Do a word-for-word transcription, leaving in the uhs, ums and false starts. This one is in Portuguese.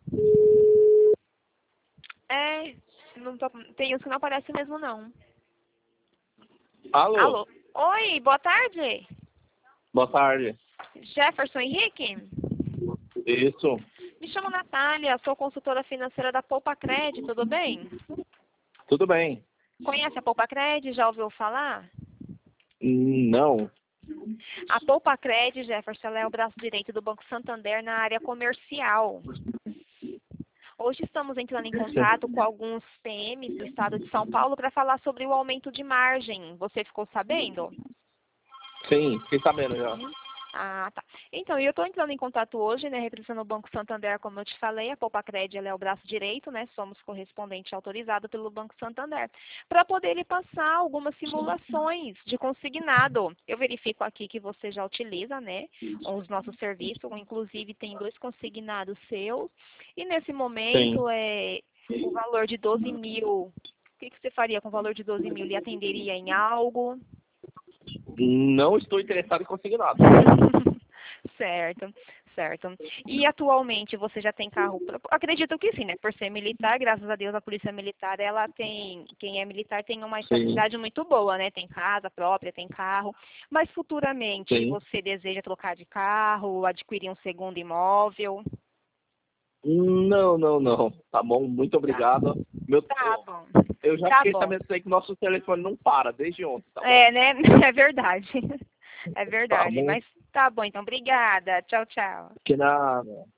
É, não tô, tem uns que não aparecem mesmo, não. Alô? Alô? Oi, boa tarde. Boa tarde. Jefferson Henrique? Isso. Me chamo Natália, sou consultora financeira da Poupa Cred, tudo bem? Tudo bem? Conhece a Poupa Cred? Já ouviu falar? Hum, Não. A Poupa Cred, Jefferson, ela é o braço direito do Banco Santander na área comercial. Hoje estamos entrando em contato com alguns P Ms do estado de São Paulo para falar sobre o aumento de margem. Você ficou sabendo? Sim, fiquei sabendo já. Uhum. Ah, tá. Então, eu estou entrando em contato hoje, né, representando o Banco Santander, como eu te falei, a Poupa Cred, ela é o braço direito, né, somos correspondente autorizado pelo Banco Santander, para poder lhe passar algumas simulações de consignado. Eu verifico aqui que você já utiliza, né, os nossos serviços, inclusive tem dois consignados seus, e nesse Sim. momento, é, o valor de doze mil, o que, que você faria com o valor de doze mil? Lhe atenderia em algo? Não estou interessado em conseguir nada. Certo, certo. E atualmente você já tem carro? pró- Acredito que sim, né? Por ser militar, graças a Deus a polícia militar, ela tem, quem é militar tem uma Sim, estabilidade muito boa, né? Tem casa própria, tem carro. Mas futuramente sim. você deseja trocar de carro, adquirir um segundo imóvel? Não, não, não. Tá bom, muito Tá, obrigado. Meu, tá bom, eu já tá fiquei bom. sabendo aí que nosso telefone não para desde ontem, tá bom? É, né? É verdade. É Tá verdade. bom? Mas tá bom, então. Obrigada. Tchau, tchau. Que nada.